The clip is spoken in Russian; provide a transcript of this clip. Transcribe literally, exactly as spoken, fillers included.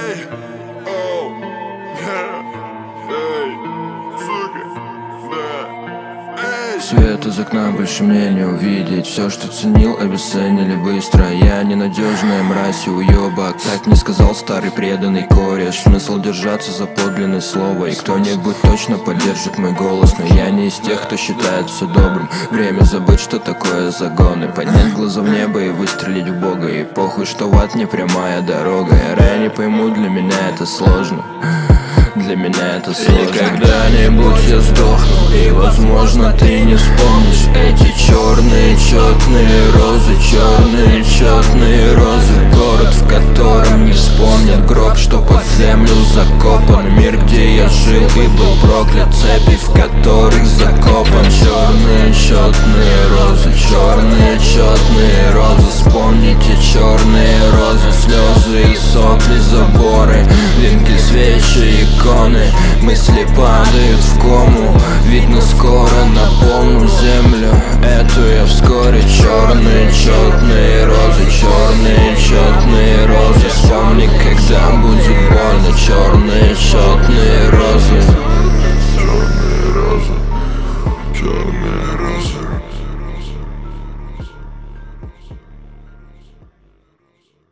Эй, оу, эй, сука, да, эй. Свет из окна, больше мне не увидеть. Все, что ценил, обесценили быстро. Я ненадежная мразь и уебок. Так мне сказал старый преданный кореш. Смысл держаться за подлинное слово. И кто-нибудь точно поддержит мой голос. Но я не из тех, кто считает все добрым. Время забыть, что такое загоны. Поднять глаза в небо и выстрелить в Бога. И похуй, что в ад не прямая дорога. Я не пойму, для меня это сложно. Для меня это сложно. И когда-нибудь я сдохну, и возможно ты не вспомнишь эти черные четные розы, черные четные розы. Город, в котором не вспомнят гроб, что под землю закопан. Мир, где я жил и был проклят, цепи, в которых закопан. Черные четные розы, черные четные розы. Вспомните черные розы, слезы и сопли, заборы, венки, свечи, иконы. Мысли падают в кому, видно скоро наполню землю эту я вскоре. Черные четные розы, черные четные розы. Вспомни, когда будет больно, черные четные